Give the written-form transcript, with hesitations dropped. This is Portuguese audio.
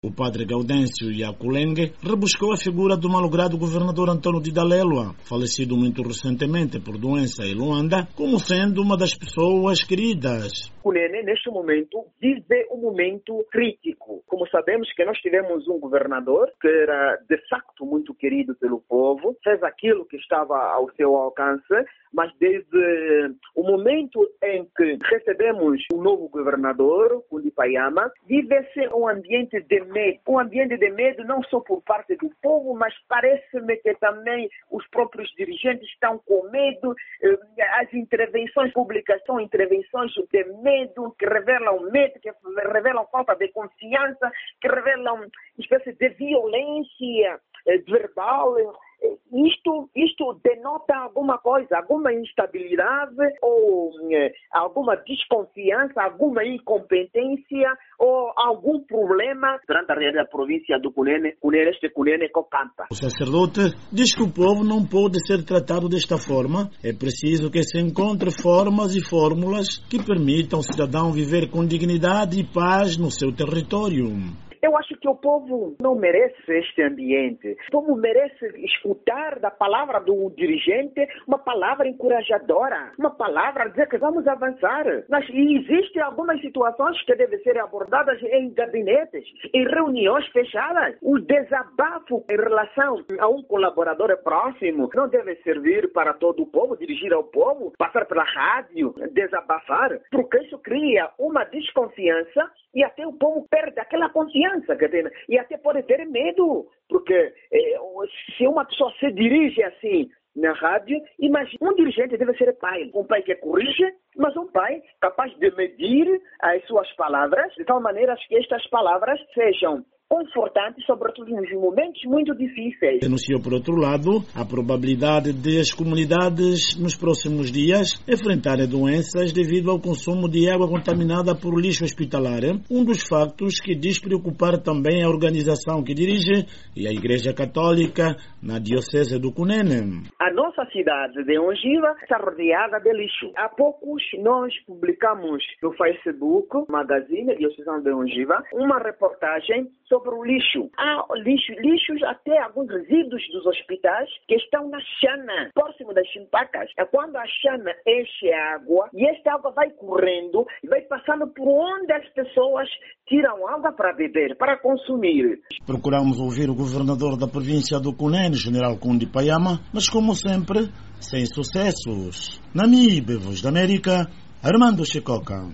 O padre Gaudêncio Yaculengue rebuscou a figura do malogrado governador Antônio Didalelwa, falecido muito recentemente por doença em Luanda, como sendo uma das pessoas queridas. Kunene, neste momento, vive um momento crítico. Como sabemos que nós tivemos um governador que era, de facto, muito querido pelo povo, fez aquilo que estava ao seu alcance, mas desde o momento em que recebemos um novo governador, Kundi Payama, vive-se um ambiente de medo. Um ambiente de medo não só por parte do povo, mas parece-me que também os próprios dirigentes estão com medo. As intervenções públicas são intervenções de medo, que revelam medo, que revelam falta de confiança, que revelam uma espécie de violência verbal. Isto denota alguma coisa, alguma instabilidade ou alguma desconfiança, alguma incompetência ou algum problema durante a rede da província do Kunene Cocampa. O sacerdote diz que o povo não pode ser tratado desta forma. É preciso que se encontre formas e fórmulas que permitam ao cidadão viver com dignidade e paz no seu território. Eu acho que o povo não merece este ambiente. O povo merece escutar da palavra do dirigente uma palavra encorajadora, uma palavra a dizer que vamos avançar. Mas existem algumas situações que devem ser abordadas em gabinetes, em reuniões fechadas. O desabafo em relação a um colaborador próximo não deve servir para todo o povo, dirigir ao povo, passar pela rádio, desabafar, porque isso cria uma desconfiança e até o povo perde aquela confiança. E até pode ter medo, porque se uma pessoa se dirige assim na rádio, imagina, um dirigente deve ser pai, um pai que corrige, mas um pai capaz de medir as suas palavras, de tal maneira que estas palavras sejam confortantes, sobretudo nos momentos muito difíceis. Denunciou, por outro lado, a probabilidade de as comunidades, nos próximos dias, enfrentarem doenças devido ao consumo de água contaminada por lixo hospitalar. Um dos factos que diz preocupar também a organização que dirige e a Igreja Católica na Diocese do Kunene. A nossa cidade de Ongiva está rodeada de lixo. Há poucos nós publicamos no Facebook, Magazine Diocesano de Ongiva, uma reportagem sobre o lixo. Há lixos, até alguns resíduos dos hospitais que estão na chana, próximo das chimpacas. É quando a chana enche a água e esta água vai correndo e vai passando por onde as pessoas tiram água para beber, para consumir. Procuramos ouvir o governador da província do Kunene, General Kundi Payama, mas como sempre, sem sucessos. Namibe, Voz da América, Armando Chicoca.